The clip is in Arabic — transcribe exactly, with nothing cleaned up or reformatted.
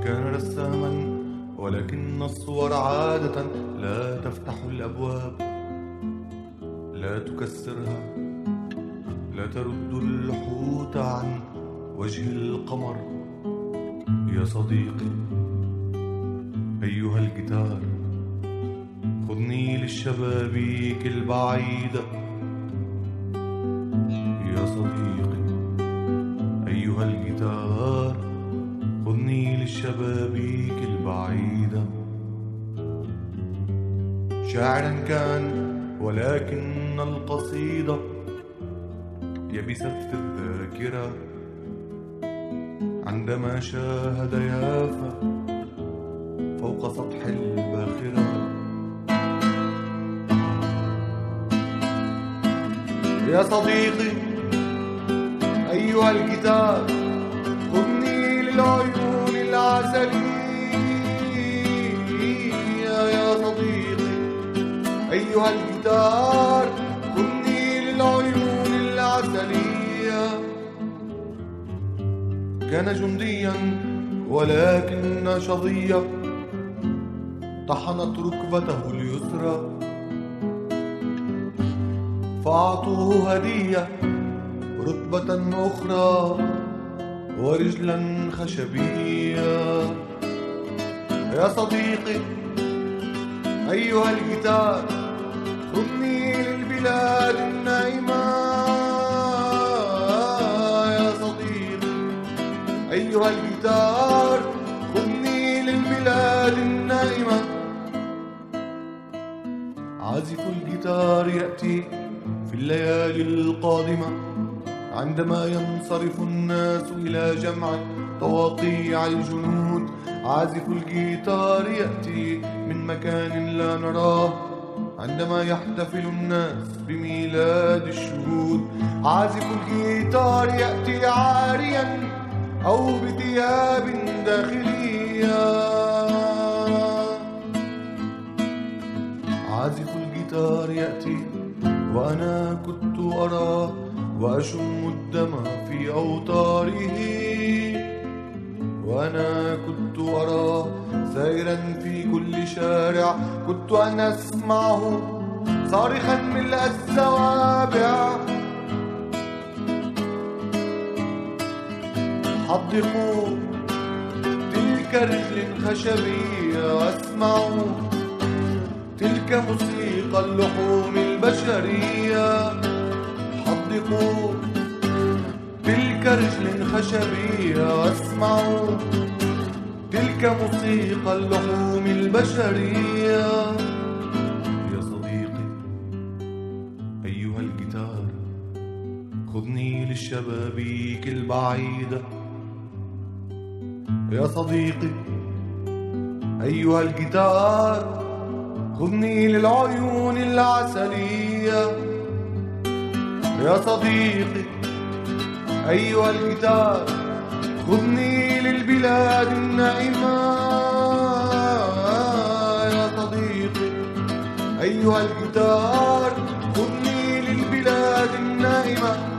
كان رساما ولكن الصور عادة لا تفتح الأبواب، لا تكسرها، لا ترد اللحوت عن وجه القمر. يا صديقي أيها الجيتار، خذني للشبابيك البعيدة. يا صديقي أيها الجيتار، خذني للشبابيك البعيدة. شاعرا كان ولكن القصيدة يبست في الذاكرة عندما شاهد يافا فوق سطح الباخرة. يا صديقي أيها الجيتار، خذني للعيون العسلية. يا صديقي أيها الجيتار، خذني للعيون العسلية. كان جنديا ولكن شظية طحنت ركبته اليسرى، فأعطوه هدية ركبة أخرى ورجلا خشبية. يا صديقي أيها الجيتار، خذني للبلاد النائمة. يا صديقي أيها الجيتار، خذني للبلاد النائمة. عازف الجيتار يأتي في الليالي القادمة عندما ينصرف الناس إلى جمع تواقيع الجنود. عازف الجيتار يأتي من مكان لا نراه عندما يحتفل الناس بميلاد الشهود. عازف الجيتار يأتي عاريا أو بثياب داخلية. عازف الجيتار يأتي وأنا كنت أراه وأشم الدم في أوتاره، وأنا كنت أراه سائرا في كل شارع. كنت أنا أسمعه صارخا ملء الزوابع. حدقوا تلك رجل خشبية، أسمع تلك موسيقى اللحوم البشرية. حدقوا تلك رجل خشبية، أسمع تلك موسيقى اللحوم البشرية. يا صديقي أيها الجيتار، خذني للشبابيك البعيدة. يا صديقي أيها الجيتار، خذني للعيون العسلية. يا صديقي أيها الجيتار، خذني للبلاد النائمة. يا صديقي أيها الجيتار، خذني للبلاد النائمة.